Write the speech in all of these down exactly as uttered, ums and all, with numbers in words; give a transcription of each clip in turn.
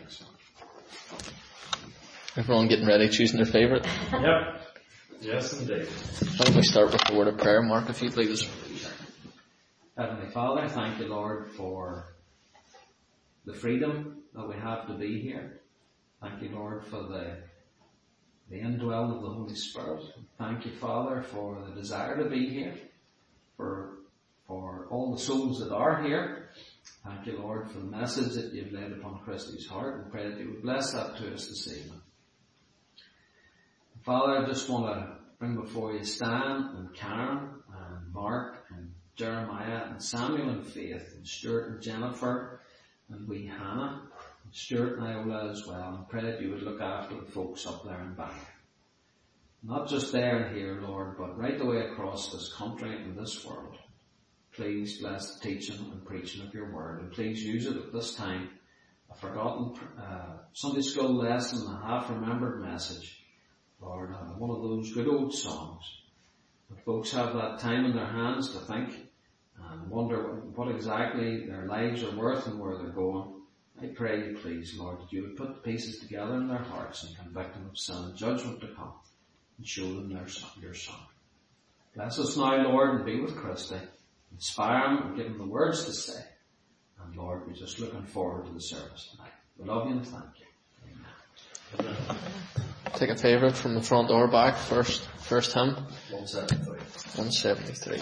Everyone getting ready, choosing their favourite? Yep. Yes, indeed. Why don't we start with the word of prayer? Mark, if you please. Heavenly Father, thank you, Lord, for the freedom that we have to be here. Thank you, Lord, for the the indwelling of the Holy Spirit. Thank you, Father, for the desire to be here, for for all the souls that are here. Thank you, Lord, for the message that you've laid upon Christy's heart, and pray that you would bless that to us this evening. Father, I just want to bring before you Stan and Karen and Mark and Jeremiah and Samuel and Faith and Stuart and Jennifer and wee Hannah and Stuart and Iola as well, and pray that you would look after the folks up there and back. Not just there and here, Lord, but right the way across this country and this world. Please bless the teaching and preaching of your word, and please use it at this time, a forgotten uh, Sunday school lesson, a half-remembered message, Lord, uh, one of those good old songs. But folks have that time in their hands to think and wonder what exactly their lives are worth and where they're going. I pray you, please, Lord, that you would put the pieces together in their hearts and convict them of sin and judgment to come, and show them their son, your son. Bless us now, Lord, and be with Christy. Inspire him and give him the words to say. And Lord, we're just looking forward to the service tonight. We love you and thank you. Amen. Take a favourite from the front or back. First, first hymn. one seventy-three. one seventy-three.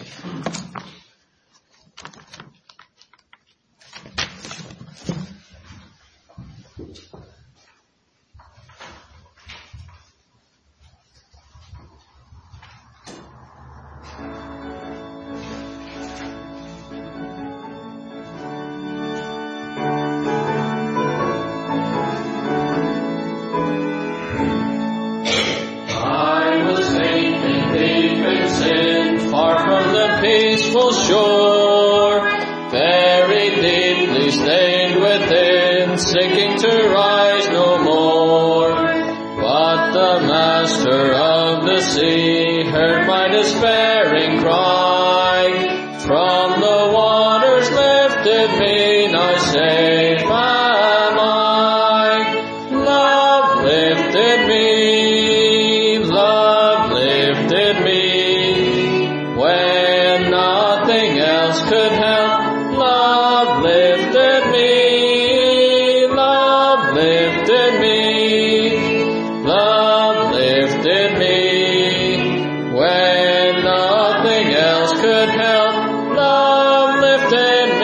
Shore, very deeply stained within, sinking to rise no more. But the master of the sea heard my despairing cry. From the waters lifted me, now safe am I. Love lifted me, love lifted me, when nothing else could help. Love lifted me, love lifted me, love lifted me, when nothing else could help. Love lifted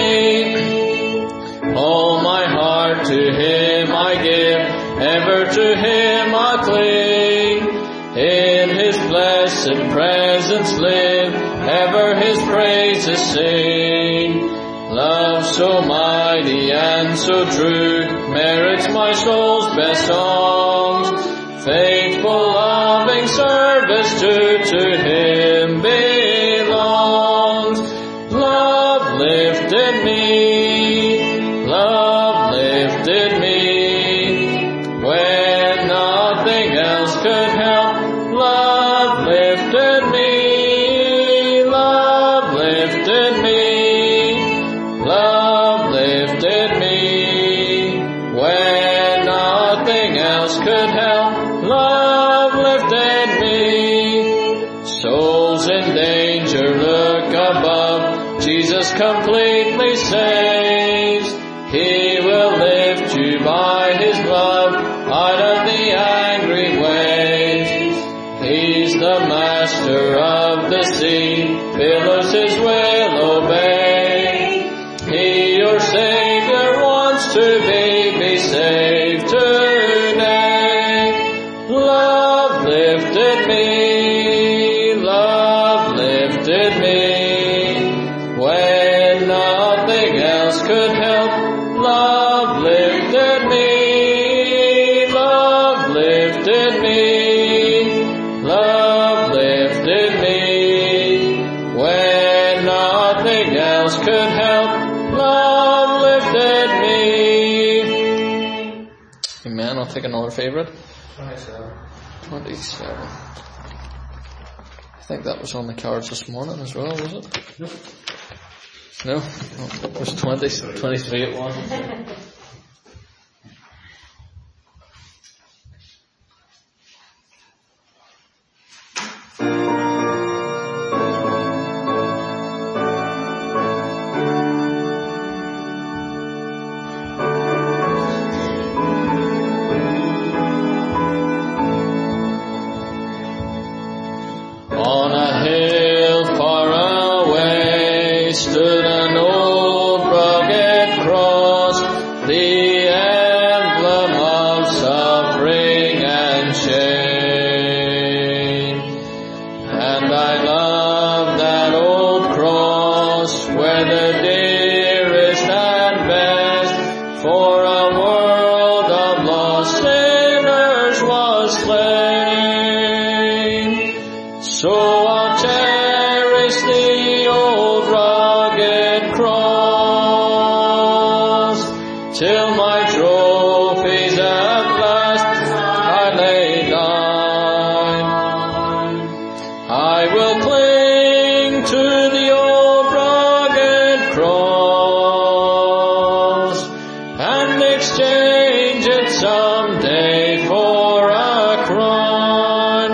me. All my heart to him I give, ever to him I cling. In his blessed presence live, ever his praises sing. Love so mighty and so true merits my soul's best songs. Faithful, loving service to, to him belongs. Love lifted me, love lifted me, when nothing else could help. Love lifted me, love lifted me, love lifted me, when nothing else could help. Love lifted me. Souls in danger look above, Jesus completely saves. He will lift you by his love out of the angry waves. He's the master of the sea, billows his will obey. He, your Savior, wants to be, be saved today. Love lifted me, love lifted me, when nothing else could help. Love lifted me, love lifted me, love lifted me, when nothing else could help. Love lifted me. Amen. I'll take another favourite. twenty-seven. twenty-seven. I think that was on the cards this morning as well, was it? Nope. No? Oh, it was twenty, twenty-three it was. world of lost sinners was slain. So I'll cherish the old rugged cross till my trophies at last I lay down. I will cling to the old rugged cross and exchange it someday for a crown.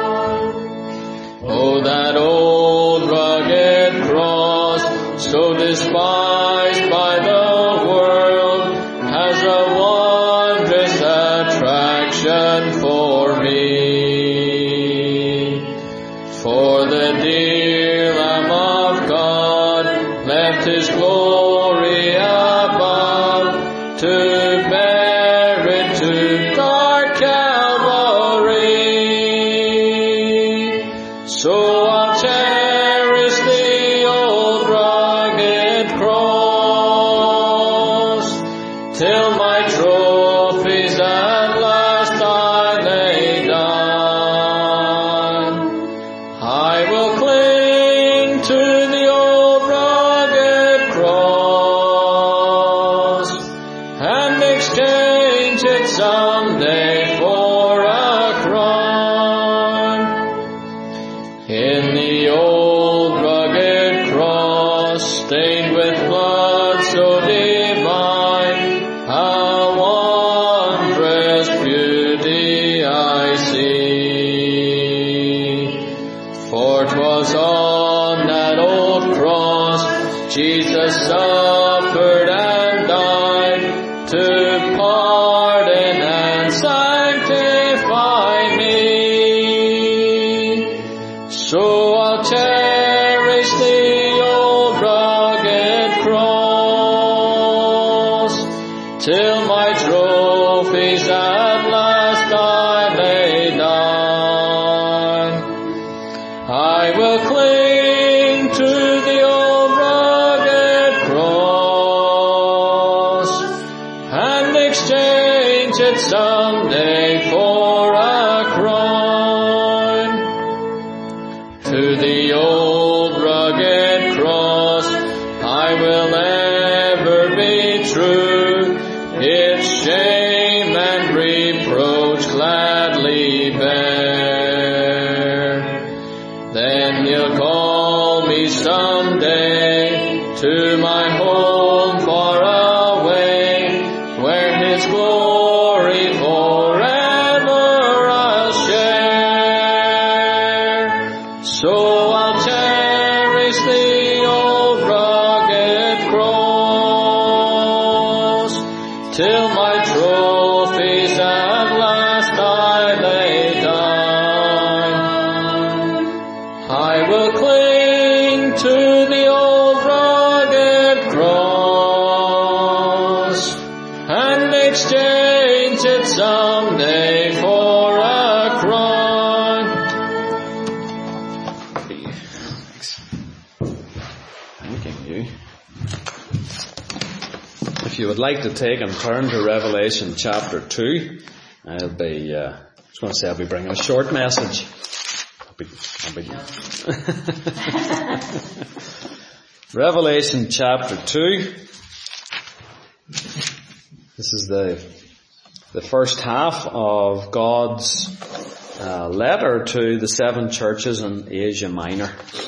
Oh, that old rugged cross, so despised by the world, has a wondrous attraction for me. For the dear Lamb of God left His glory above to bear it to dark Calvary. So I'll cherish the old rugged cross till my trophies at last I lay down. I will cling to the old rugged cross and exchange it someday for a crown. In the old rugged cross, stained with blood so divine, a wondrous beauty I see. For 'twas on that old cross Jesus suffered and died to pardon and sanctify me. So I'll cherish the old rugged cross till my trophies at last I lay down. I will cling to the old rugged cross and exchange it someday for a crown. To the old rugged cross I will ever be true, its shame and reproach gladly bear. Then He'll call me someday to my home far away, where His glory forever I'll share. So I'll cherish the old rugged cross till my trophies at last I lay down. I will cling to the old rugged cross and exchange it someday for a crown. Thanking you. If you would like to take and turn to Revelation chapter two, I'll be, uh, I was going to say I'll be bringing a short message. I'll be, I'll be Revelation chapter two. This is the the first half of God's uh, letter to the seven churches in Asia Minor.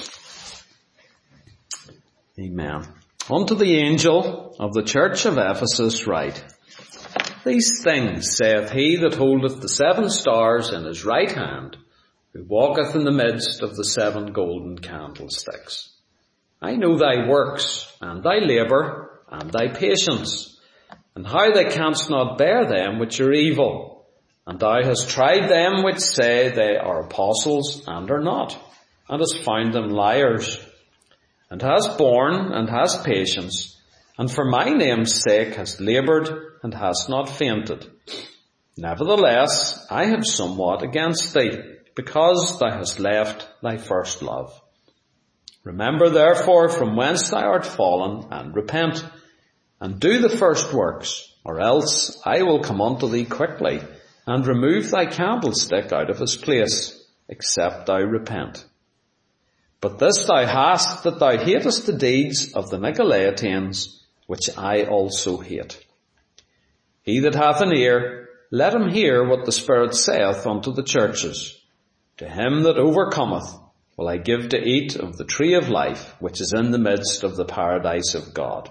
Amen. Unto the angel of the church of Ephesus write, These things saith he that holdeth the seven stars in his right hand, who walketh in the midst of the seven golden candlesticks. I know thy works, and thy labour, and thy patience, and how thou canst not bear them which are evil. And thou hast tried them which say they are apostles, and are not, and hast found them liars. And hast borne, and hast patience, and for my name's sake hast laboured, and hast not fainted. Nevertheless, I have somewhat against thee, because thou hast left thy first love. Remember therefore from whence thou art fallen, and repent, and do the first works, or else I will come unto thee quickly, and remove thy candlestick out of his place, except thou repent. But this thou hast, that thou hatest the deeds of the Nicolaitans, which I also hate. He that hath an ear, let him hear what the Spirit saith unto the churches. To him that overcometh will I give to eat of the tree of life, which is in the midst of the paradise of God.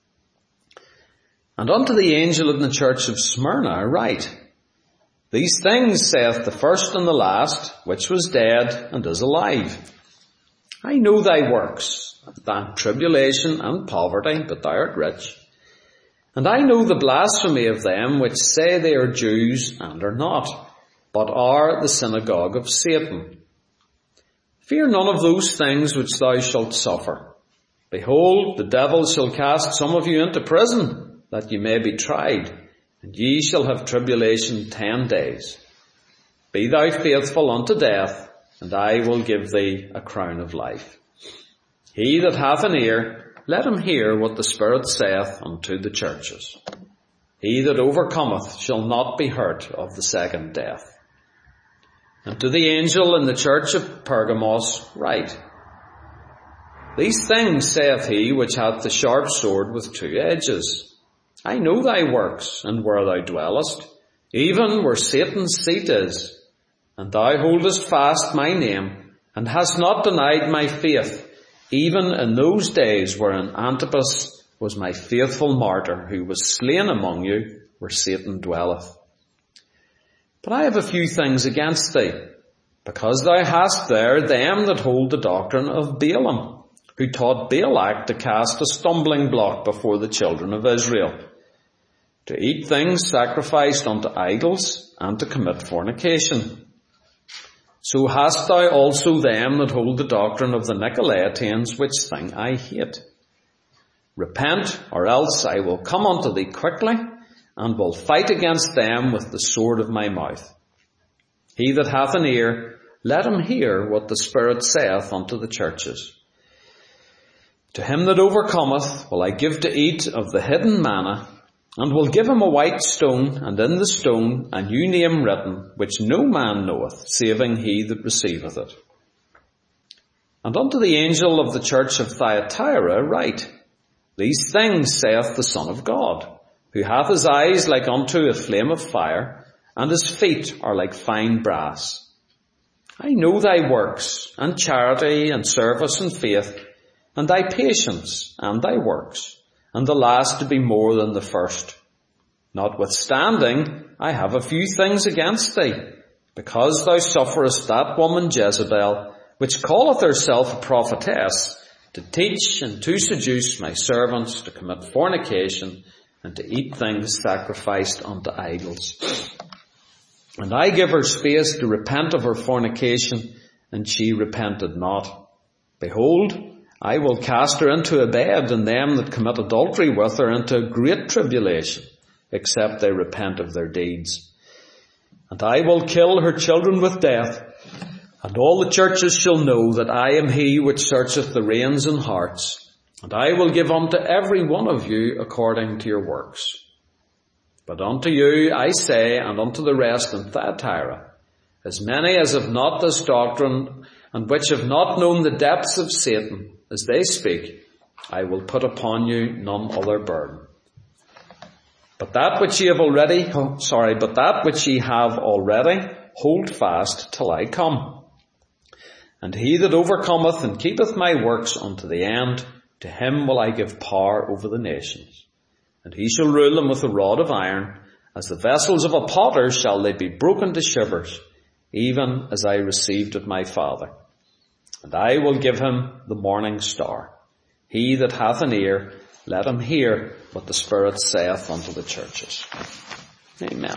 And unto the angel in the church of Smyrna write, These things saith the first and the last, which was dead and is alive. I know thy works, thy tribulation and poverty, but thou art rich. And I know the blasphemy of them which say they are Jews and are not, but are the synagogue of Satan. Fear none of those things which thou shalt suffer. Behold, the devil shall cast some of you into prison, that ye may be tried, and ye shall have tribulation ten days. Be thou faithful unto death, and I will give thee a crown of life. He that hath an ear, let him hear what the Spirit saith unto the churches. He that overcometh shall not be hurt of the second death. And to the angel in the church of Pergamos write, These things saith he which hath the sharp sword with two edges. I know thy works, and where thou dwellest, even where Satan's seat is. And thou holdest fast my name, and hast not denied my faith, even in those days wherein Antipas was my faithful martyr, who was slain among you, where Satan dwelleth. But I have a few things against thee, because thou hast there them that hold the doctrine of Balaam, who taught Balak to cast a stumbling block before the children of Israel, to eat things sacrificed unto idols, and to commit fornication. So hast thou also them that hold the doctrine of the Nicolaitans, which thing I hate. Repent, or else I will come unto thee quickly, and will fight against them with the sword of my mouth. He that hath an ear, let him hear what the Spirit saith unto the churches. To him that overcometh will I give to eat of the hidden manna, and will give him a white stone, and in the stone a new name written, which no man knoweth, saving he that receiveth it. And unto the angel of the church of Thyatira write, These things saith the Son of God, who hath his eyes like unto a flame of fire, and his feet are like fine brass. I know thy works, and charity, and service, and faith, and thy patience, and thy works, and the last to be more than the first. Notwithstanding, I have a few things against thee, because thou sufferest that woman Jezebel, which calleth herself a prophetess, to teach and to seduce my servants to commit fornication, and to eat things sacrificed unto idols. And I give her space to repent of her fornication, and she repented not. Behold, I will cast her into a bed, and them that commit adultery with her into great tribulation, except they repent of their deeds. And I will kill her children with death, and all the churches shall know that I am he which searcheth the reins and hearts, and I will give unto every one of you according to your works. But unto you I say, and unto the rest in Thyatira, as many as have not this doctrine, and which have not known the depths of Satan, as they speak, I will put upon you none other burden. But that which ye have already, oh, sorry, but that which ye have already, hold fast till I come. And he that overcometh and keepeth my works unto the end, to him will I give power over the nations. And he shall rule them with a rod of iron, as the vessels of a potter shall they be broken to shivers, even as I received of my Father. And I will give him the morning star. He that hath an ear, let him hear what the Spirit saith unto the churches. Amen.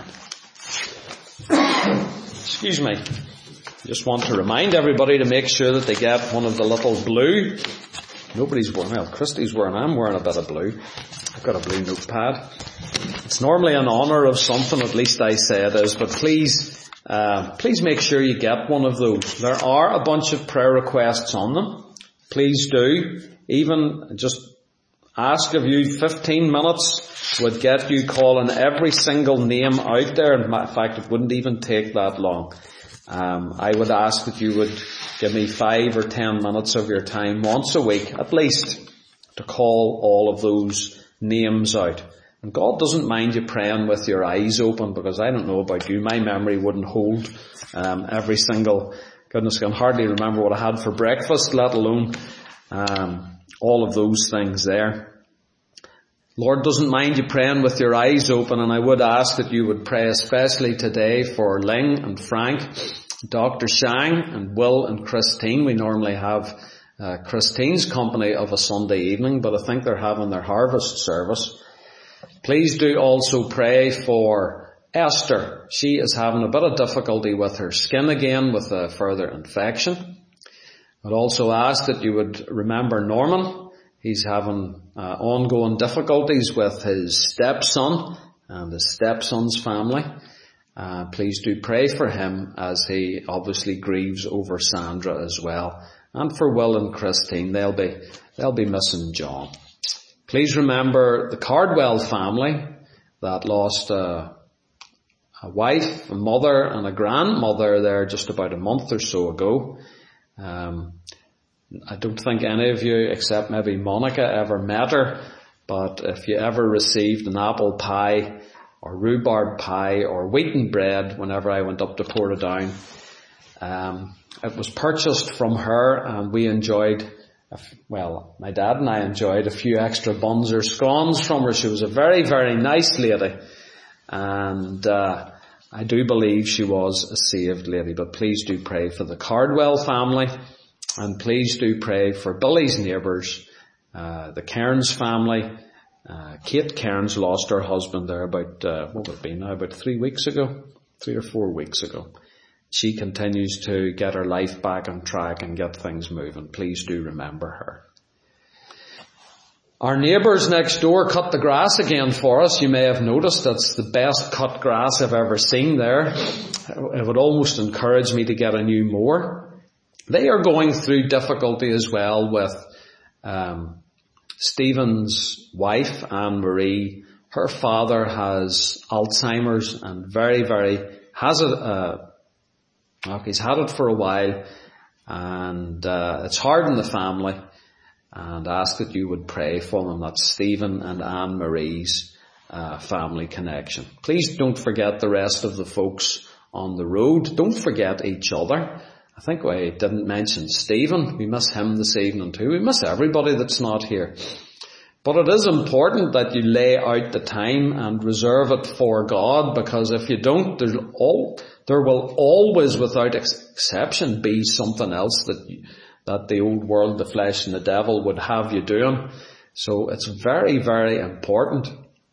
Excuse me. I just want to remind everybody to make sure that they get one of the little blue. Nobody's wearing, well, Christy's wearing, I'm wearing a bit of blue. I've got a blue notepad. It's normally in honour of something, at least I say it is, but please, Uh, please make sure you get one of those. There are a bunch of prayer requests on them. Please do. Even just ask of you fifteen minutes would get you calling every single name out there. In fact, it wouldn't even take that long. Um, I would ask that you would give me five or ten minutes of your time once a week, at least, to call all of those names out. And God doesn't mind you praying with your eyes open, because I don't know about you, my memory wouldn't hold um, every single, goodness, I can hardly remember what I had for breakfast, let alone um, all of those things there. Lord doesn't mind you praying with your eyes open, and I would ask that you would pray especially today for Ling and Frank, Doctor Shang and Will and Christine. We normally have uh, Christine's company of a Sunday evening, but I think they're having their harvest service. Please do also pray for Esther. She is having a bit of difficulty with her skin again with a further infection. I'd also ask that you would remember Norman. He's having uh, ongoing difficulties with his stepson and his stepson's family. Uh, please do pray for him as he obviously grieves over Sandra as well. And for Will and Christine, they'll be, they'll be missing John. Please remember the Cardwell family that lost a, a wife, a mother and a grandmother there just about a month or so ago. Um, I don't think any of you, except maybe Monica, ever met her, but if you ever received an apple pie or rhubarb pie or wheaten bread whenever I went up to Portadown, um, it was purchased from her, and we enjoyed, well, my dad and I enjoyed a few extra buns or scones from her. She was a very, very nice lady, and uh, I do believe she was a saved lady. But please do pray for the Cardwell family, and please do pray for Billy's neighbours, uh, the Cairns family. Uh, Kate Cairns lost her husband there about, uh, what would it be now, about three weeks ago, three or four weeks ago. She continues to get her life back on track and get things moving. Please do remember her. Our neighbours next door cut the grass again for us. You may have noticed that's the best cut grass I've ever seen there. It would almost encourage me to get a new mower. They are going through difficulty as well with um, Stephen's wife, Anne-Marie. Her father has Alzheimer's and very, very, has a, uh, okay, he's had it for a while, and uh, it's hard in the family, and ask that you would pray for them. That's Stephen and Anne-Marie's uh, family connection. Please don't forget the rest of the folks on the road. Don't forget each other. I think I didn't mention Stephen. We miss him this evening too. We miss everybody that's not here. But it is important that you lay out the time and reserve it for God, because if you don't, there's all, there will always, without exception, be something else that you, that the old world, the flesh and the devil would have you doing. So it's very, very important.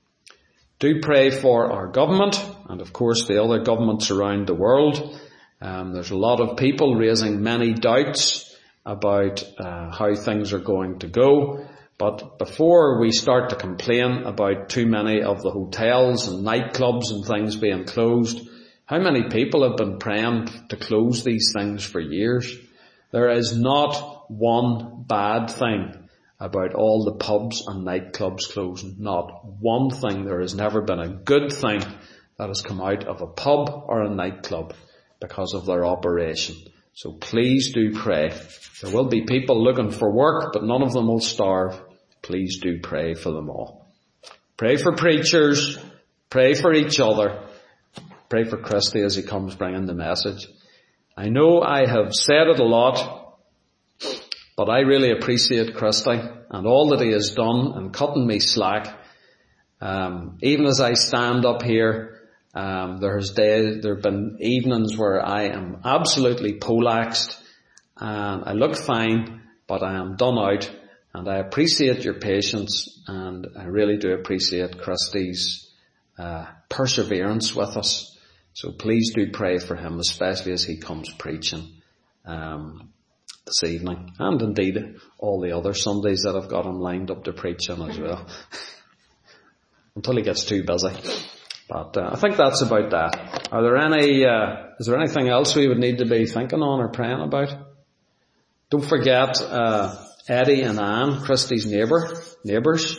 Do pray for our government and of course the other governments around the world. Um, there's a lot of people raising many doubts about uh, how things are going to go. But before we start to complain about too many of the hotels and nightclubs and things being closed, how many people have been praying to close these things for years? There is not one bad thing about all the pubs and nightclubs closing. Not one thing. There has never been a good thing that has come out of a pub or a nightclub because of their operation. So please do pray. There will be people looking for work, but none of them will starve. Please do pray for them all. Pray for preachers. Pray for each other. Pray for Christy as he comes bringing the message. I know I have said it a lot, but I really appreciate Christy and all that he has done in cutting me slack. Um, even as I stand up here, um, there's days, there have been evenings where I am absolutely polaxed and I look fine, but I am done out. And I appreciate your patience, and I really do appreciate Christy's uh, perseverance with us. So please do pray for him, especially as he comes preaching um, this evening, and indeed all the other Sundays that I've got him lined up to preach on as well, until he gets too busy. But uh, I think that's about that. Are there any? Uh, is there anything else we would need to be thinking on or praying about? Don't forget. Uh, Eddie and Anne, Christy's neighbour, neighbours,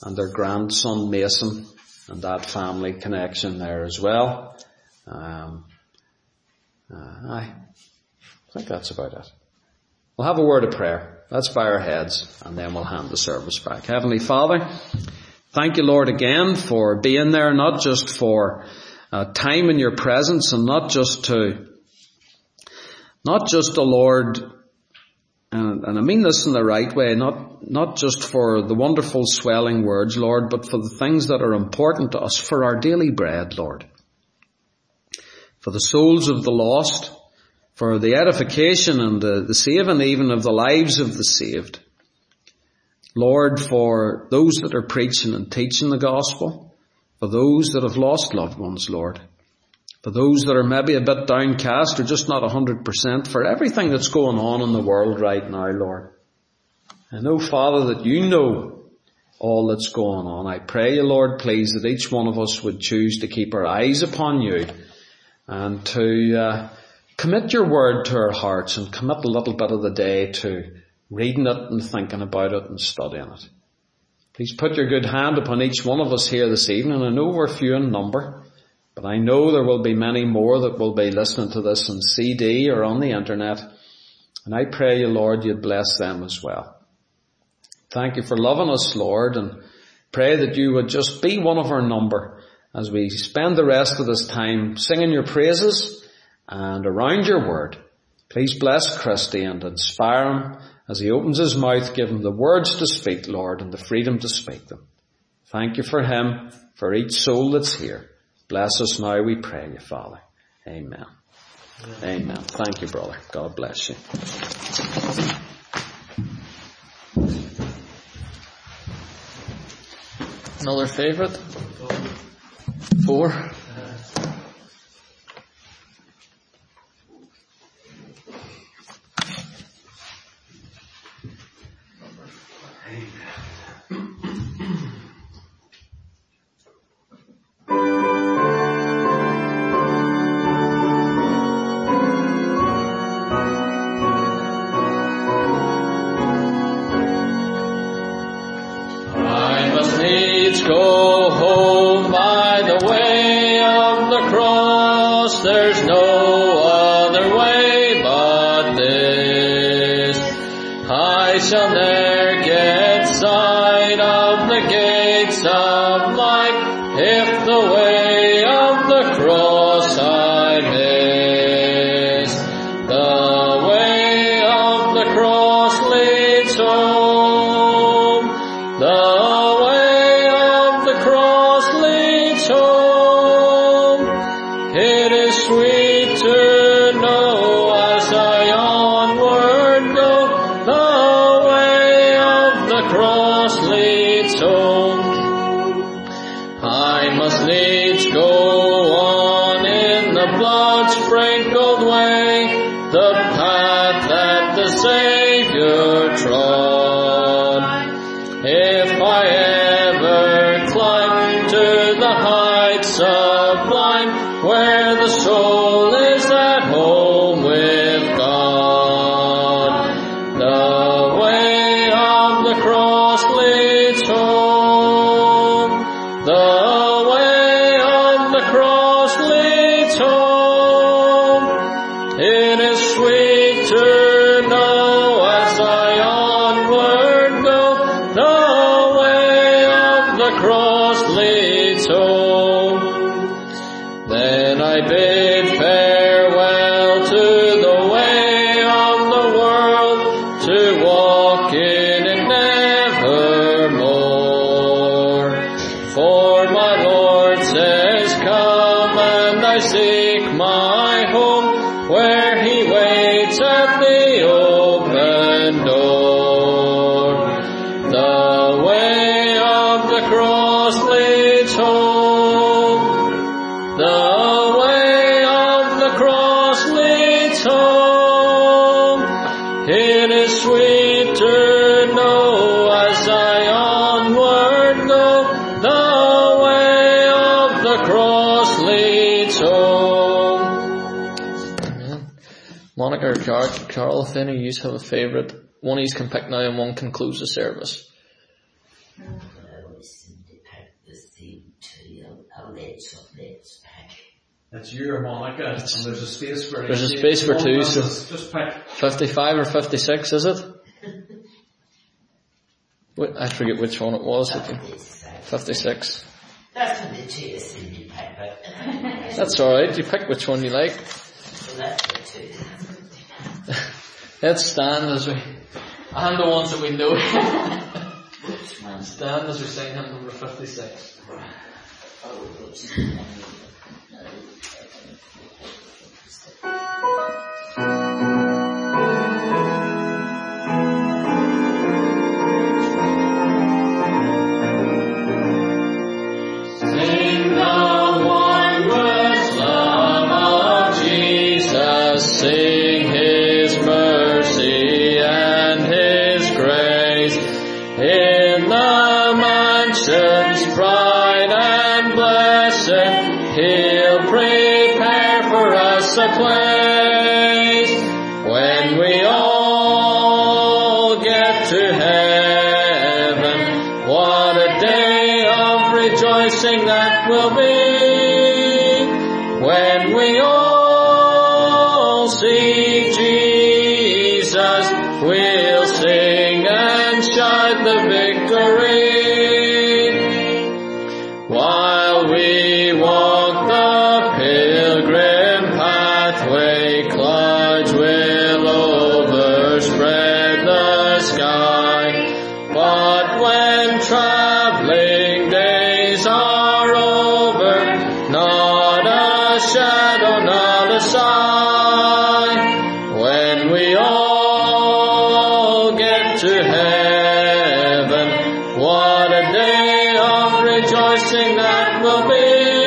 and their grandson Mason and that family connection there as well. Um, uh, I think that's about it. We'll have a word of prayer. Let's bow our heads and then we'll hand the service back. Heavenly Father, thank you, Lord, again for being there, not just for uh, time in your presence and not just to, not just the Lord, and, and I mean this in the right way, not, not just for the wonderful swelling words, Lord, but for the things that are important to us, for our daily bread, Lord. For the souls of the lost, for the edification and the, the saving even of the lives of the saved. Lord, for those that are preaching and teaching the gospel, for those that have lost loved ones, Lord, for those that are maybe a bit downcast or just not one hundred percent, for everything that's going on in the world right now, Lord. I know, Father, that you know all that's going on. I pray you, Lord, please, that each one of us would choose to keep our eyes upon you and to uh, commit your word to our hearts and commit a little bit of the day to reading it and thinking about it and studying it. Please put your good hand upon each one of us here this evening. I know we're few in number, but I know there will be many more that will be listening to this on C D or on the internet. And I pray you, Lord, you'd bless them as well. Thank you for loving us, Lord, and pray that you would just be one of our number as we spend the rest of this time singing your praises and around your word. Please bless Christy and inspire him as he opens his mouth. Give him the words to speak, Lord, and the freedom to speak them. Thank you for him, for each soul that's here. Bless us now, we pray you, Father. Amen. Amen. Amen. Thank you, brother. God bless you. Another favourite? Four. Go home by the way of the cross. There's no other way but this. I shall ne'er get sight of the gates of life if the way of the cross I miss. The way of the cross leads home. The sweet to know as I onward go, the way of the cross leads home. I must needs go on in the blood-sprinkled way, the path that the Savior trod. If I ever climb to the heights sublime, where the soul is at home with God, the way of the cross leads home. The way of the cross leads home. It is sweet to know as I onward go, the way of the cross leads home. Then I bid farewell to the way of the world, to walk in it nevermore. For my Lord says, come, and I seek my home, where he waits at the open door. The way of the cross leads home. The way of the cross leads home. It is sweet to know as I onward go, the way of the cross leads home. Amen. Monica or Car- Carol, if any of you have a favourite, one of you can pick now and one can close the service. Uh, It's you or Monica, and there's a space for There's a space for two, so just pick. fifty-five or fifty-six, is it? Wait, I forget which one it was. fifty-six. That's when the two is in your paper. That's alright, you pick which one you like. So that's the two. Let's stand as we, and the ones that we know. Which one? Stand as we sing hymn number fifty-six. Oh, which Sing His mercy and His grace in the mansions bright and blessed. He'll prepare for us a place when we all get to heaven. What a day of rejoicing that will be when we all see Jesus. We'll sing and shout the victory while we walk the pilgrim pathway. Clouds will overspread the sky, but when traveling days are over, not a shadow, not a sign. When we all get to heaven, what a day of rejoicing that will be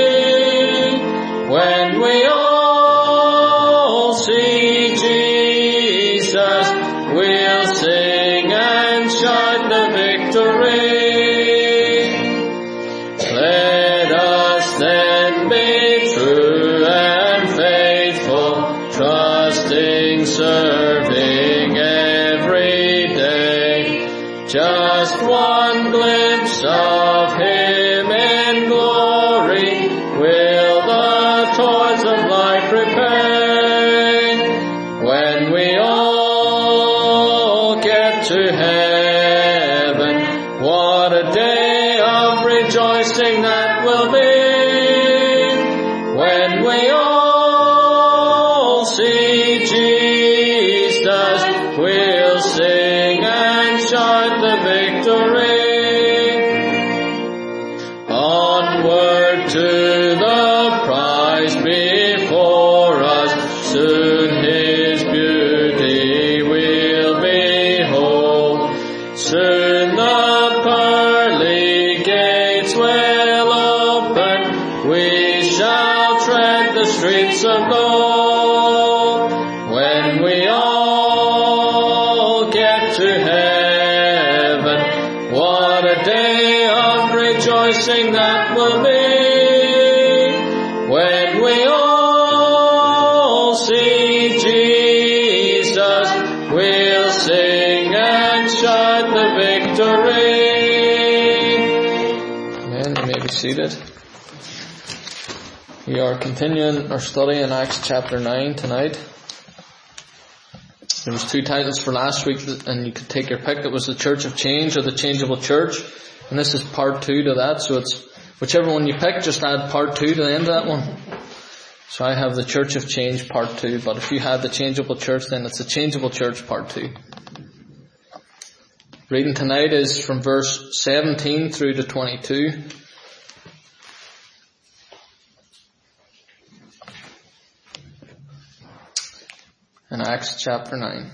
when we all see Jesus. We'll sing and shout the victory. Let us then be true and faithful, trusting, serving every day. Just one glimpse of Him in glory will the toils of life repay. When we all get to heaven, what a day of rejoicing that will be when we all see Jesus. We'll sing and shout the victory. Onward to the prize before us, soon His beauty will behold. Soon the pearly gates will open, we shall tread the streets of gold. When we all get to heaven, what a day of rejoicing that will be when we all see Jesus. We'll sing and shout the victory. Amen. You may be seated. We are continuing our study in Acts chapter nine tonight. There was two titles for last week, and you could take your pick. It was the Church of Change or the Changeable Church. And this is part two to that. So it's whichever one you pick, just add part two to the end of that one. So I have the Church of Change part two. But if you had the Changeable Church, then it's the Changeable Church part two. Reading tonight is from verse seventeen through to twenty-two. In Acts chapter nine.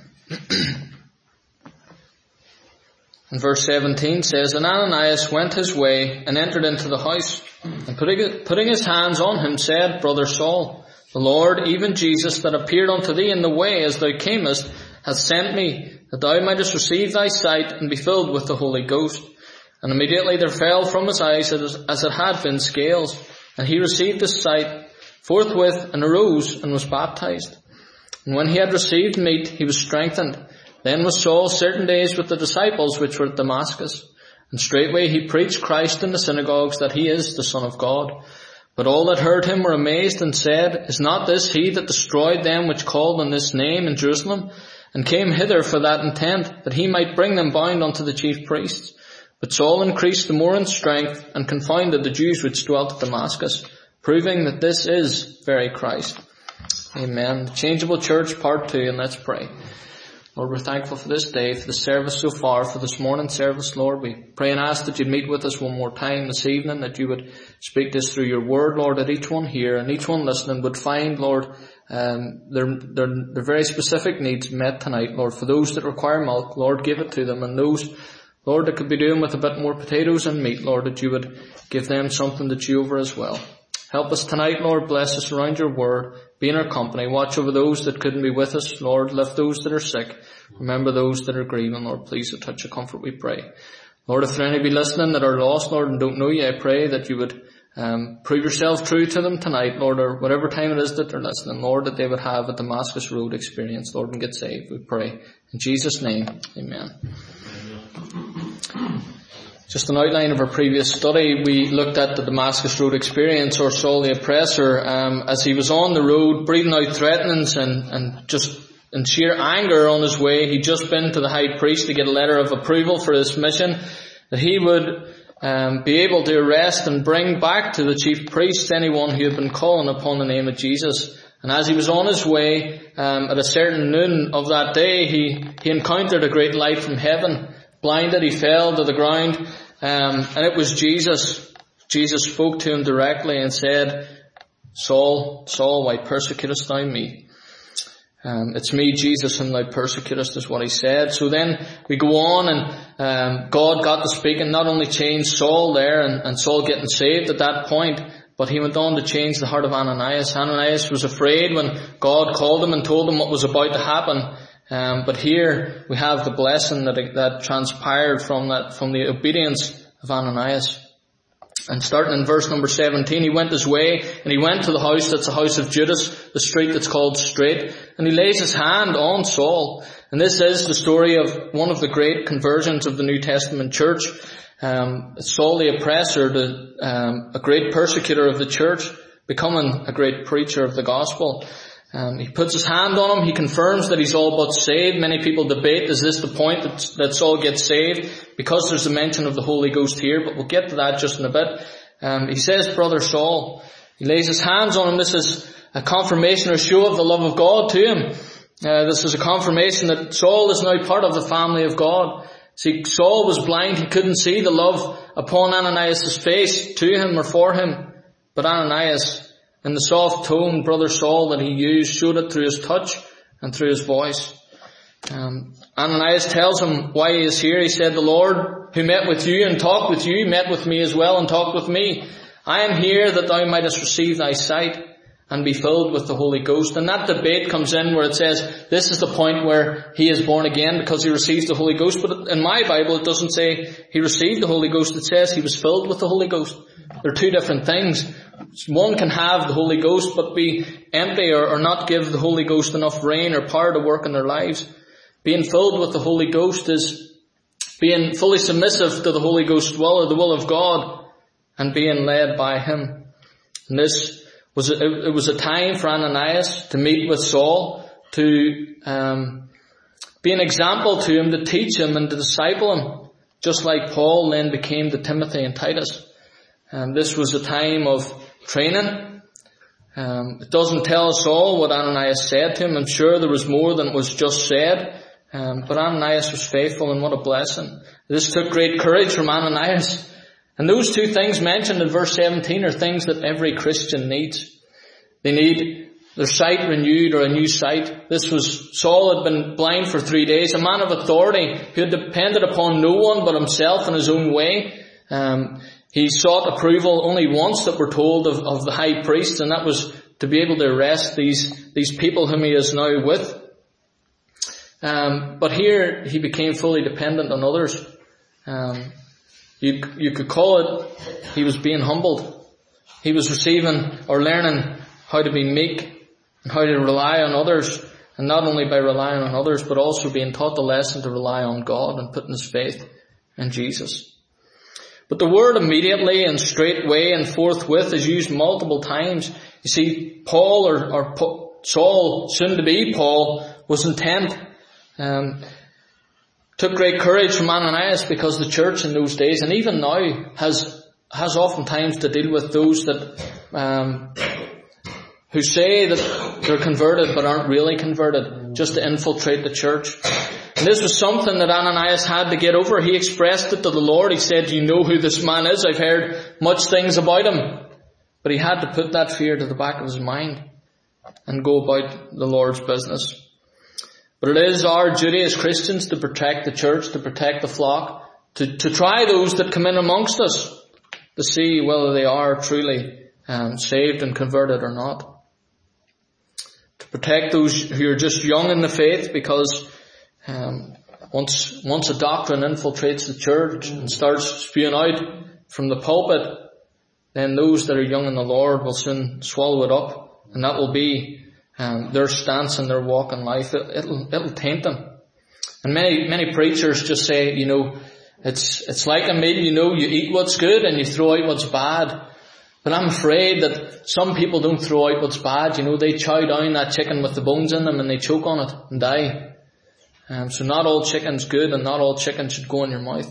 And verse seventeen says, And Ananias went his way and entered into the house, and putting, putting his hands on him said, Brother Saul, the Lord, even Jesus, that appeared unto thee in the way as thou camest, hath sent me, that thou mightest receive thy sight and be filled with the Holy Ghost. And immediately there fell from his eyes as, as it had been scales, and he received his sight forthwith, and arose and was baptized. And when he had received meat, he was strengthened. Then was Saul certain days with the disciples which were at Damascus. And straightway he preached Christ in the synagogues, that he is the Son of God. But all that heard him were amazed and said, Is not this he that destroyed them which called on this name in Jerusalem, and came hither for that intent, that he might bring them bound unto the chief priests? But Saul increased the more in strength, and confounded the Jews which dwelt at Damascus, proving that this is very Christ. Amen. The Changeable Church, part two, and let's pray. Lord, we're thankful for this day, for the service so far, for this morning service, Lord. We pray and ask that you'd meet with us one more time this evening, that you would speak to us through your word, Lord, that each one here and each one listening would find, Lord, um, their, their, their very specific needs met tonight, Lord. For those that require milk, Lord, give it to them, and those, Lord, that could be doing with a bit more potatoes and meat, Lord, that you would give them something to chew over as well. Help us tonight, Lord. Bless us around your word. Be in our company. Watch over those that couldn't be with us, Lord. Lift those that are sick. Remember those that are grieving, Lord. Please, a touch of comfort, we pray. Lord, if there any be listening that are lost, Lord, and don't know you, I pray that you would um, prove yourself true to them tonight, Lord, or whatever time it is that they're listening, Lord, that they would have a Damascus Road experience, Lord, and get saved, we pray. In Jesus' name, amen. Just an outline of our previous study, we looked at the Damascus Road experience, or Saul the oppressor, um, as he was on the road, breathing out threatenings and, and just in sheer anger on his way. He'd just been to the high priest to get a letter of approval for his mission, that he would um, be able to arrest and bring back to the chief priests anyone who had been calling upon the name of Jesus. And as he was on his way, um, at a certain noon of that day, he, he encountered a great light from heaven. Blinded, he fell to the ground, um, and it was Jesus. Jesus spoke to him directly and said, Saul, Saul, why persecutest thou me? Um, it's me, Jesus, whom thou persecutest, is what he said. So then we go on, and um, God got to speak and not only changed Saul there and, and Saul getting saved at that point, but he went on to change the heart of Ananias. Ananias was afraid when God called him and told him what was about to happen. Um, but here we have the blessing that that transpired from that, from the obedience of Ananias. And starting in verse number seventeen, he went his way, and he went to the house that's the house of Judas, the street that's called Straight, and he lays his hand on Saul. And this is the story of one of the great conversions of the New Testament church. Um, Saul the oppressor, the, um, a great persecutor of the church, becoming a great preacher of the gospel. Um, he puts his hand on him. He confirms that he's all but saved. Many people debate, is this the point that, that Saul gets saved? Because there's a mention of the Holy Ghost here, but we'll get to that just in a bit. Um, he says, Brother Saul. He lays his hands on him. This is a confirmation or show of the love of God to him. Uh, this is a confirmation that Saul is now part of the family of God. See, Saul was blind. He couldn't see the love upon Ananias' face to him or for him. But Ananias, and the soft tone, Brother Saul, that he used, showed it through his touch and through his voice. Um, Ananias tells him why he is here. He said, the Lord who met with you and talked with you, met with me as well and talked with me. I am here that thou mightest receive thy sight and be filled with the Holy Ghost. And that debate comes in where it says, this is the point where he is born again because he receives the Holy Ghost. But in my Bible, it doesn't say he received the Holy Ghost. It says he was filled with the Holy Ghost. They're two different things. One can have the Holy Ghost but be empty or, or not give the Holy Ghost enough reign or power to work in their lives. Being filled with the Holy Ghost is being fully submissive to the Holy Ghost's will or the will of God and being led by him. And this was a, it was a time for Ananias to meet with Saul, to um, be an example to him, to teach him and to disciple him, just like Paul then became to Timothy and Titus. And this was a time of training. Um, it doesn't tell us all what Ananias said to him. I'm sure there was more than was just said. Um, but Ananias was faithful, and what a blessing. This took great courage from Ananias. And those two things mentioned in verse seventeen are things that every Christian needs. They need their sight renewed or a new sight. This was, Saul had been blind for three days, a man of authority who had depended upon no one but himself in his own way. Um, he sought approval only once that we're told of, of the high priest, and that was to be able to arrest these, these people whom he is now with. Um, but here he became fully dependent on others. Um, you, you could call it, he was being humbled. He was receiving or learning how to be meek and how to rely on others. And not only by relying on others, but also being taught the lesson to rely on God and putting his faith in Jesus. But the word immediately and straightway and forthwith is used multiple times. You see, Paul or, or Paul, Saul, soon to be Paul, was intent. Um, took great courage from Ananias because the church in those days, and even now, has has oftentimes to deal with those that um, who say that they're converted but aren't really converted, just to infiltrate the church. And this was something that Ananias had to get over. He expressed it to the Lord. He said, "Do you know who this man is? I've heard much things about him." But he had to put that fear to the back of his mind and go about the Lord's business. But it is our duty as Christians to protect the church, to protect the flock, to, to try those that come in amongst us, to see whether they are truly um, saved and converted or not. To protect those who are just young in the faith, because um, once once a doctrine infiltrates the church and starts spewing out from the pulpit, then those that are young in the Lord will soon swallow it up, and that will be um, their stance in their walk in life. It, it'll it'll taint them. And many many preachers just say, you know, it's it's like a meal. You know, you eat what's good and you throw out what's bad. But I'm afraid that some people don't throw out what's bad. You know, they chow down that chicken with the bones in them and they choke on it and die. Um, so not all chicken's good, and not all chicken should go in your mouth.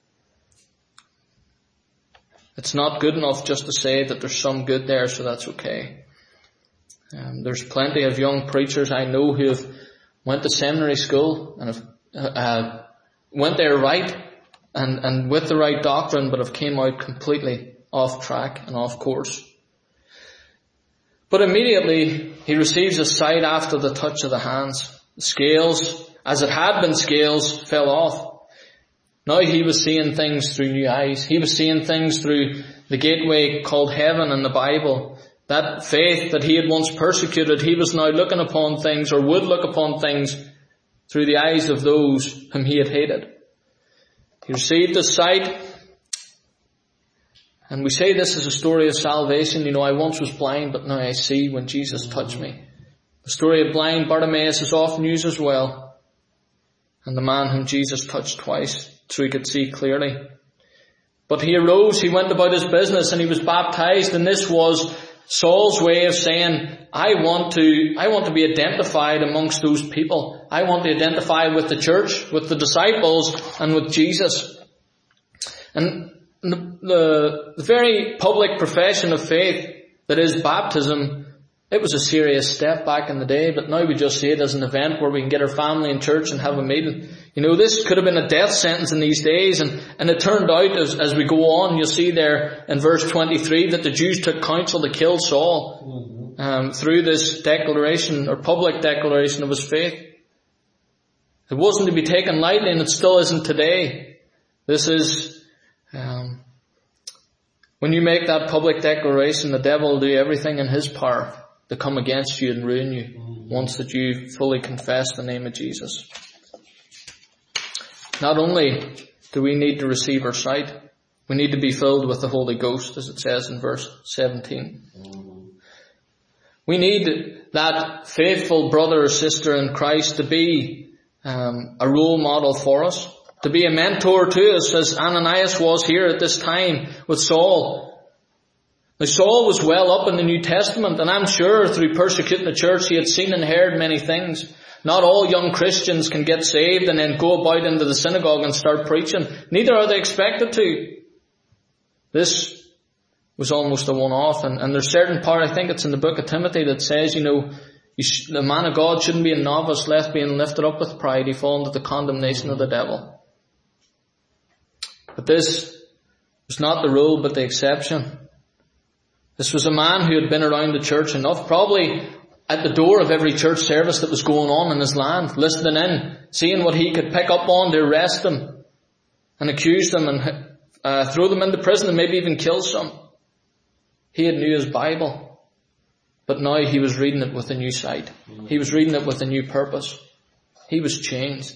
It's not good enough just to say that there's some good there, so that's okay. Um, there's plenty of young preachers I know who have went to seminary school and have uh, went there right and, and with the right doctrine, but have came out completely off track and off course. But immediately he receives a sight after the touch of the hands. The scales, as it had been scales, fell off. Now he was seeing things through new eyes. He was seeing things through the gateway called heaven in the Bible. That faith that he had once persecuted, he was now looking upon things, or would look upon things, through the eyes of those whom he had hated. He received a sight. And we say this is a story of salvation. You know, I once was blind, but now I see when Jesus touched me. The story of blind Bartimaeus is often used as well. And the man whom Jesus touched twice, so he could see clearly. But he arose, he went about his business, and he was baptized, and this was Saul's way of saying, I want to, I want to be identified amongst those people. I want to identify with the church, with the disciples, and with Jesus. And the, the, the very public profession of faith that is baptism, it was a serious step back in the day, but now we just see it as an event where we can get our family in church and have a meeting. You know, this could have been a death sentence in these days, and, and it turned out as, as we go on, you'll see there in verse twenty-three that the Jews took counsel to kill Saul um, through this declaration or public declaration of his faith. It wasn't to be taken lightly, and it still isn't today. This is, um, when you make that public declaration, the devil will do everything in his power to come against you and ruin you once that you fully confess the name of Jesus. Not only do we need to receive our sight, we need to be filled with the Holy Ghost, as it says in verse seventeen. We need that faithful brother or sister in Christ to be um, a role model for us, to be a mentor to us, as Ananias was here at this time with Saul. Now, Saul was well up in the New Testament, and I'm sure through persecuting the church he had seen and heard many things. Not all young Christians can get saved and then go about into the synagogue and start preaching. Neither are they expected to. This was almost a one-off, and, and there's certain part, I think it's in the book of Timothy, that says, you know, you sh- the man of God shouldn't be a novice, lest being lifted up with pride he fall into the condemnation of the devil. But this was not the rule, but the exception. This was a man who had been around the church enough, probably at the door of every church service that was going on in his land, listening in, seeing what he could pick up on to arrest them and accuse them and uh, throw them into prison and maybe even kill some. He had knew his Bible, but now he was reading it with a new sight. He was reading it with a new purpose. He was changed.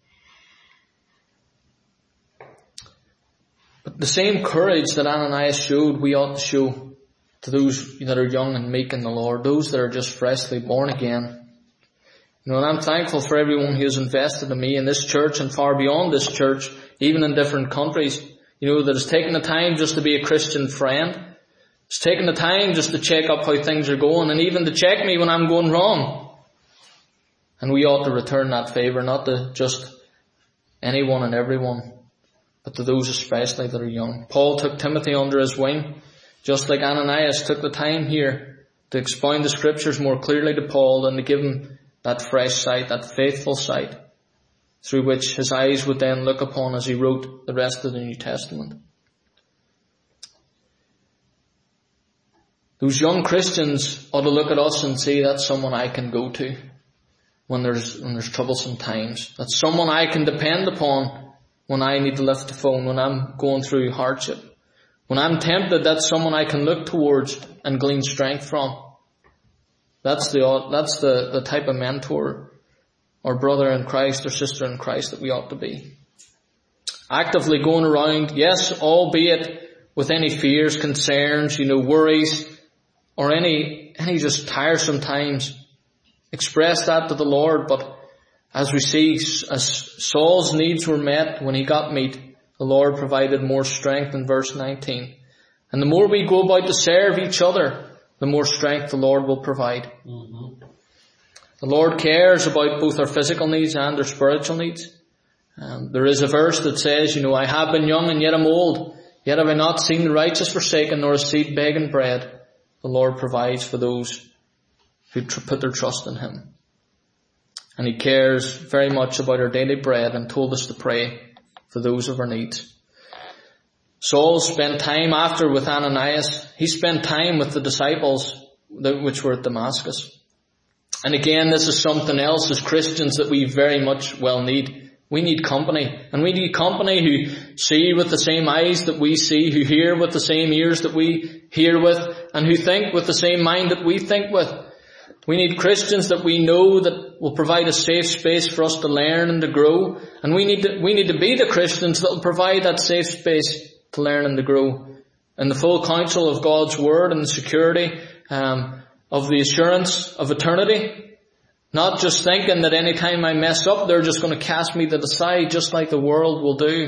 But the same courage that Ananias showed, we ought to show to those that are young and meek in the Lord, those that are just freshly born again. You know, and I'm thankful for everyone who has invested in me in this church and far beyond this church, even in different countries. you know, that has taken the time just to be a Christian friend. It's taken the time just to check up how things are going and even to check me when I'm going wrong. And we ought to return that favour, not to just anyone and everyone, but to those especially that are young. Paul took Timothy under his wing, just like Ananias took the time here to expound the scriptures more clearly to Paul and to give him that fresh sight, that faithful sight, through which his eyes would then look upon as he wrote the rest of the New Testament. Those young Christians ought to look at us and say, that's someone I can go to when there's when there's troublesome times. That's someone I can depend upon when I need to lift the phone, when I'm going through hardship. When I'm tempted, that's someone I can look towards and glean strength from. That's the that's the, the type of mentor or brother in Christ or sister in Christ that we ought to be. Actively going around, yes, albeit with any fears, concerns, you know, worries, or any any just tiresome times, express that to the Lord. But as we see, as Saul's needs were met when he got meat, the Lord provided more strength in verse nineteen. And the more we go about to serve each other, the more strength the Lord will provide. Mm-hmm. The Lord cares about both our physical needs and our spiritual needs. Um, there is a verse that says, you know, I have been young and yet am old, yet have I not seen the righteous forsaken, nor his seed begging bread. The Lord provides for those who tr- put their trust in Him. And He cares very much about our daily bread and told us to pray for those of our needs. Saul spent time after with Ananias. He spent time with the disciples which were at Damascus. And again, this is something else as Christians that we very much well need. We need company. And we need company who see with the same eyes that we see, who hear with the same ears that we hear with, and who think with the same mind that we think with. We need Christians that we know that will provide a safe space for us to learn and to grow. And we need to, we need to be the Christians that will provide that safe space to learn and to grow in the full counsel of God's Word and the security um, of the assurance of eternity. Not just thinking that any time I mess up, they're just going to cast me to the side just like the world will do.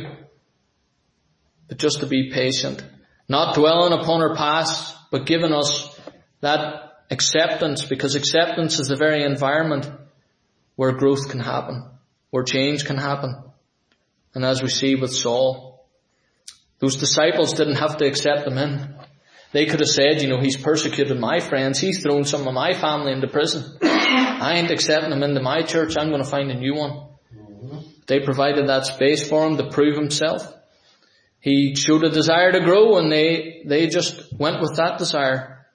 But just to be patient. Not dwelling upon our past, but giving us that acceptance, because acceptance is the very environment where growth can happen, where change can happen. And as we see with Saul, those disciples didn't have to accept him in. They could have said, you know, he's persecuted my friends, he's thrown some of my family into prison. I ain't accepting him into my church, I'm going to find a new one. Mm-hmm. They provided that space for him to prove himself. He showed a desire to grow and they, they just went with that desire.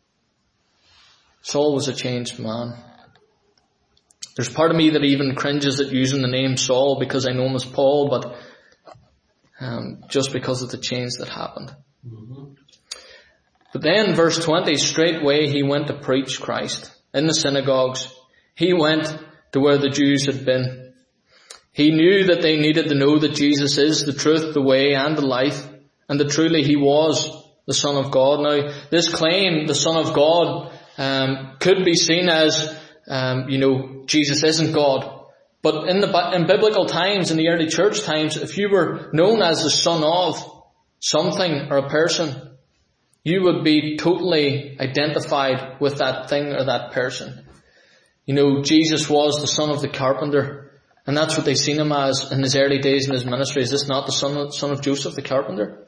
Saul was a changed man. There's part of me that even cringes at using the name Saul because I know him as Paul, but um, just because of the change that happened. Mm-hmm. But then verse twenty, straightway he went to preach Christ in the synagogues. He went to where the Jews had been. He knew that they needed to know that Jesus is the truth, the way and the life, and that truly he was the Son of God. Now, this claim, the Son of God, um, could be seen as, um, you know, Jesus isn't God. But in the in biblical times, in the early church times, if you were known as the son of something or a person, you would be totally identified with that thing or that person. You know, Jesus was the son of the carpenter, and that's what they seen him as in his early days in his ministry. Is this not the son of, son of Joseph the carpenter?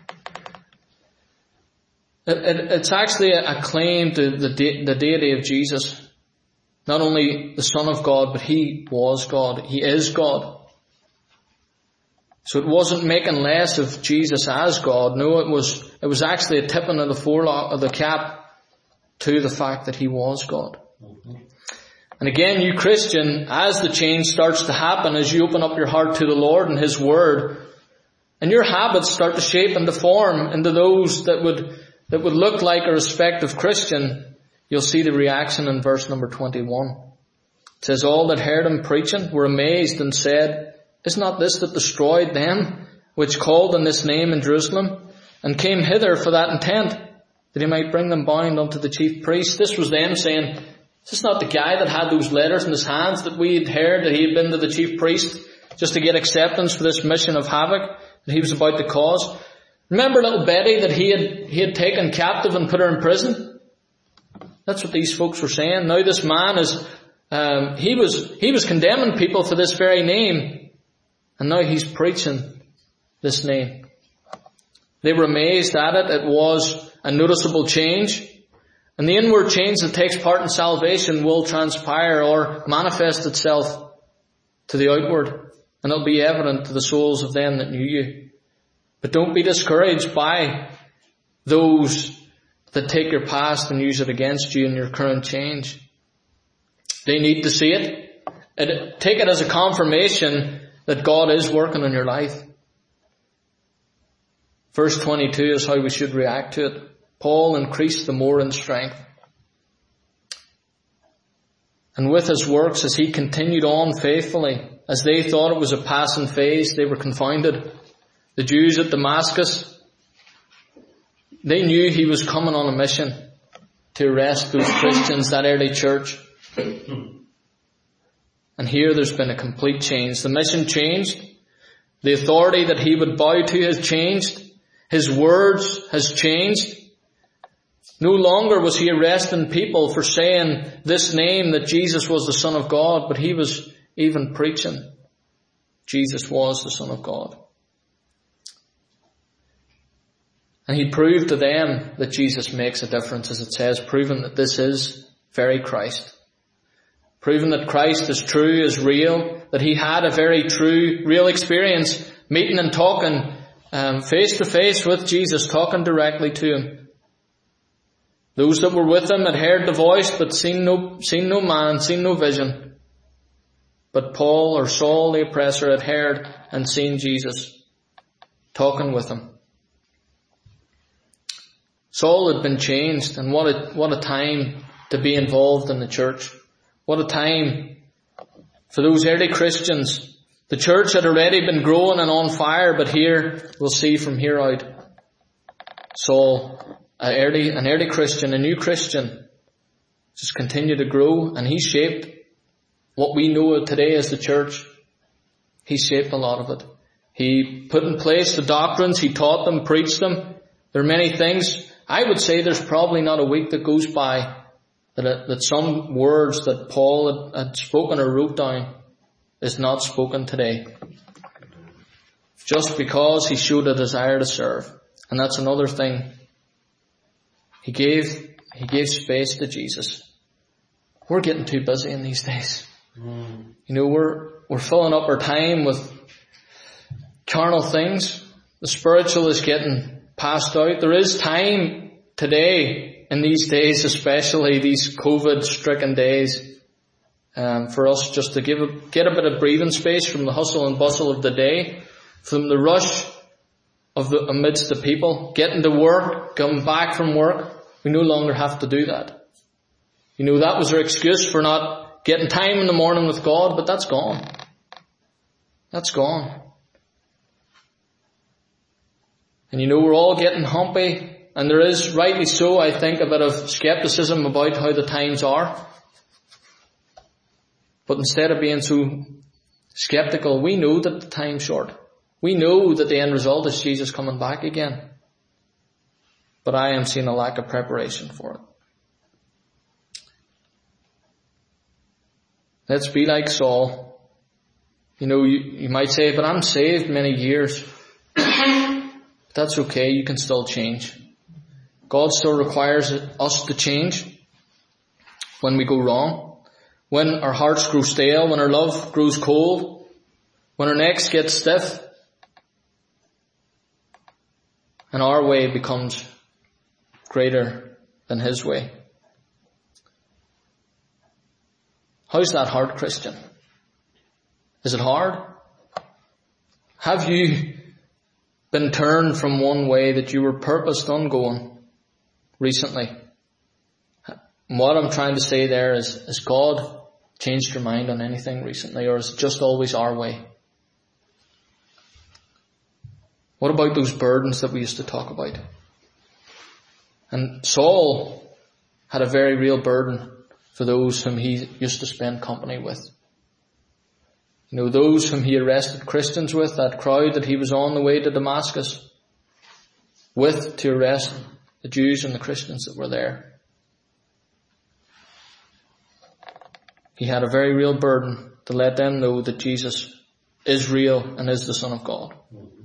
It, it, it's actually a, a claim to the, de- the deity of Jesus. Not only the Son of God, but He was God. He is God. So it wasn't making less of Jesus as God. No, it was, it was actually a tipping of the forelock of the cap to the fact that He was God. Mm-hmm. And again, you Christian, as the change starts to happen, as you open up your heart to the Lord and His Word, and your habits start to shape and to form into those that would, that would look like a respective Christian, you'll see the reaction in verse number twenty-one. It says, all that heard him preaching were amazed and said, is not this that destroyed them which called on this name in Jerusalem and came hither for that intent, that he might bring them bound unto the chief priest? This was them saying, is this not the guy that had those letters in his hands that we had heard that he had been to the chief priest just to get acceptance for this mission of havoc? that he was about to cause. Remember little Betty that he had, he had taken captive and put her in prison? That's what these folks were saying. Now this man is, um, he was, he was condemning people for this very name. And now he's preaching this name. They were amazed at it. It was a noticeable change. And the inward change that takes part in salvation will transpire or manifest itself to the outward. And it'll be evident to the souls of them that knew you. But don't be discouraged by those that take your past and use it against you in your current change. They need to see it. it take it as a confirmation that God is working in your life. Verse twenty-two is how we should react to it. Paul increased the more in strength. And with his works, as he continued on faithfully, as they thought it was a passing phase, they were confounded. The Jews at Damascus, they knew he was coming on a mission to arrest those Christians, that early church. And here there's been a complete change. The mission changed. The authority that he would bow to has changed. His words has changed. No longer was he arresting people for saying this name that Jesus was the Son of God, but he was even preaching Jesus was the Son of God. And he proved to them that Jesus makes a difference, as it says, proving that this is very Christ. Proving that Christ is true, is real, that he had a very true, real experience, meeting and talking um, face to face with Jesus, talking directly to him. Those that were with him had heard the voice, but seen no, seen no man, seen no vision. But Paul, or Saul the oppressor, had heard and seen Jesus, talking with him. Saul had been changed, and what a, what a time to be involved in the church. What a time for those early Christians. The church had already been growing and on fire, but here, we'll see from here out, Saul, an early, an early Christian, a new Christian, just continued to grow, and he shaped what we know today as the church. He shaped a lot of it. He put in place the doctrines, he taught them, preached them. There are many things. I would say there's probably not a week that goes by that, it, that some words that Paul had, had spoken or wrote down is not spoken today. Just because he showed a desire to serve. And that's another thing. He gave, he gave space to Jesus. We're getting too busy in these days. Mm. You know, we're, we're filling up our time with carnal things. The spiritual is getting passed out. There is time today, in these days, especially these COVID-stricken days, um, for us just to give a, get a bit of breathing space from the hustle and bustle of the day, from the rush of the amidst the people, getting to work, coming back from work. We no longer have to do that. You know, that was our excuse for not getting time in the morning with God, but that's gone. That's gone. And you know, we're all getting humpy, and there is, rightly so, I think, a bit of skepticism about how the times are. But instead of being so skeptical, we know that the time's short. We know that the end result is Jesus coming back again. But I am seeing a lack of preparation for it. Let's be like Saul. You know, you, you might say, but I'm saved many years. That's okay, you can still change. God still requires us to change when we go wrong. When our hearts grow stale, when our love grows cold, when our necks get stiff, and our way becomes greater than his way. How's that hard, Christian? Is it hard? Have you been turned from one way that you were purposed on going recently? And what I'm trying to say there is, has God changed your mind on anything recently, or is it just always our way? What about those burdens that we used to talk about? And Saul had a very real burden for those whom he used to spend company with. You know, those whom he arrested Christians with, that crowd that he was on the way to Damascus with to arrest the Jews and the Christians that were there. He had a very real burden to let them know that Jesus is real and is the Son of God.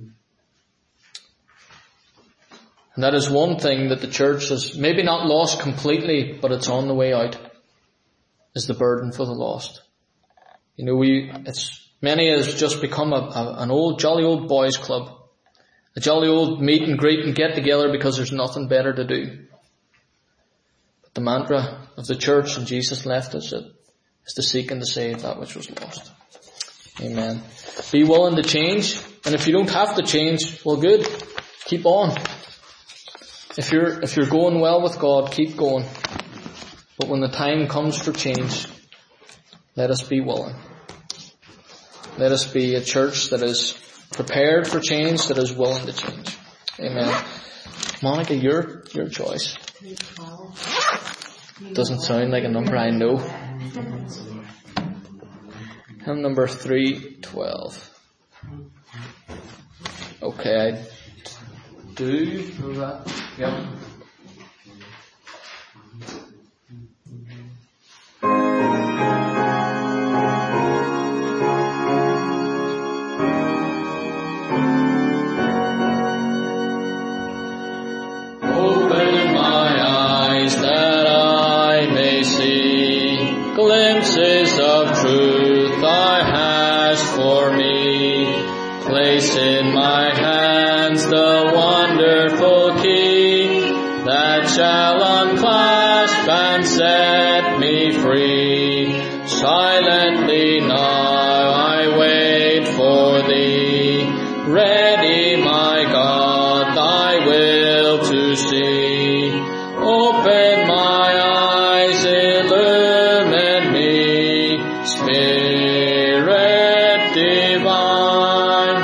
And that is one thing that the church has maybe not lost completely, but it's on the way out, is the burden for the lost. You know, we, it's, many has just become a, a, an old, jolly old boys club. A jolly old meet and greet and get together because there's nothing better to do. But the mantra of the church, and Jesus left us, it, is to seek and to save that which was lost. Amen. Be willing to change. And if you don't have to change, well good. Keep on. If you're, if you're going well with God, keep going. But when the time comes for change, let us be willing. Let us be a church that is prepared for change, that is willing to change. Amen. Monica, your, your choice. Doesn't sound like a number I know. Hymn number three twelve. Okay, I do know that. Yep. Open my eyes that I may see glimpses of truth thy hast for me. Place in my hands the wonderful key that shall unclasp and set me free. Silently now I wait for thee, ready, my God, thy will to see. Open my eyes, illumine me, Spirit divine.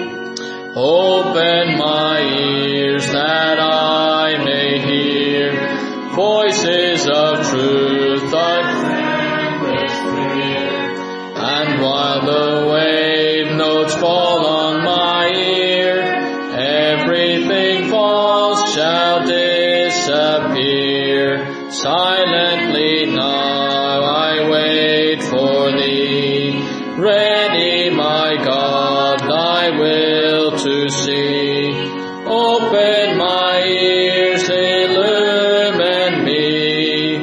Open my ears that I may hear voices of truth thy friendless clear. And while the wave notes fall on my ear, everything false shall disappear. Silently now I wait for thee, ready, my God, thy will to see. Open my ears, illumine me,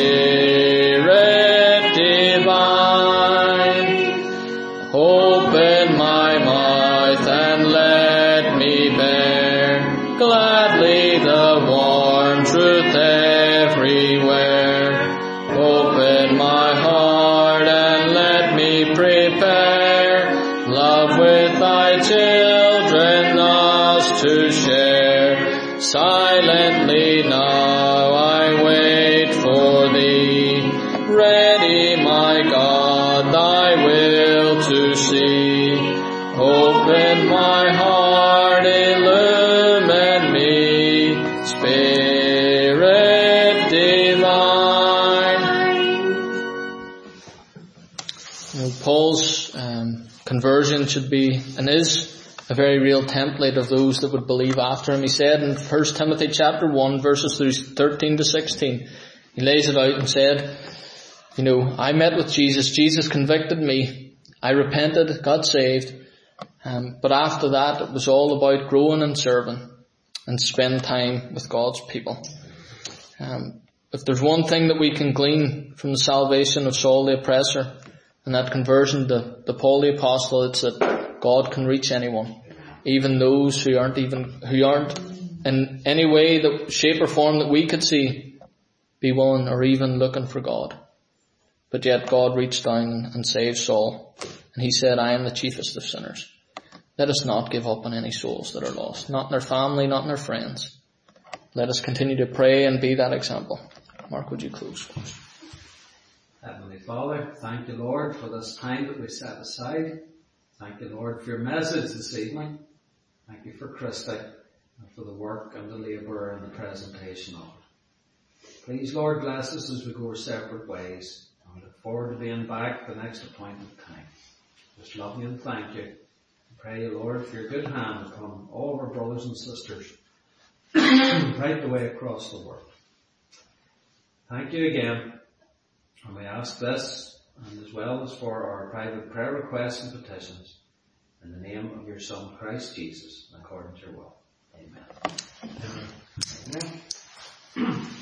Spirit divine. Open my mouth and let me bear gladly the warm truth everywhere. Open my heart and let me prepare love with thy children thus to share. Silently now I wait for thee, ready, my God, thy will to see. Open my heart, illumine me, Spirit divine. You know, Paul's um, conversion should be and is a very real template of those that would believe after him. He said in First Timothy chapter one, verses thirteen to sixteen, he lays it out and said, you know, I met with Jesus, Jesus convicted me, I repented, got saved, um, but after that it was all about growing and serving and spend time with God's people. Um, if there's one thing that we can glean from the salvation of Saul the oppressor and that conversion to, to Paul the apostle, it's that God can reach anyone, even those who aren't even, who aren't in any way, that shape or form that we could see, be willing or even looking for God. But yet God reached down and saved Saul, and he said, I am the chiefest of sinners. Let us not give up on any souls that are lost, not in their family, not in their friends. Let us continue to pray and be that example. Mark, would you close? Heavenly Father, thank you, Lord, for this time that we set aside. Thank you, Lord, for your message this evening. Thank you for Christy and for the work and the labour and the presentation of it. Please, Lord, bless us as we go our separate ways. I look forward to being back the next appointed time. just love you and thank you. Pray, Lord, for your good hand upon all of our brothers and sisters right the way across the world. Thank you again. And we ask this, and as well as for our private prayer requests and petitions, in the name of your Son, Christ Jesus, according to your will. Amen. Amen. Amen.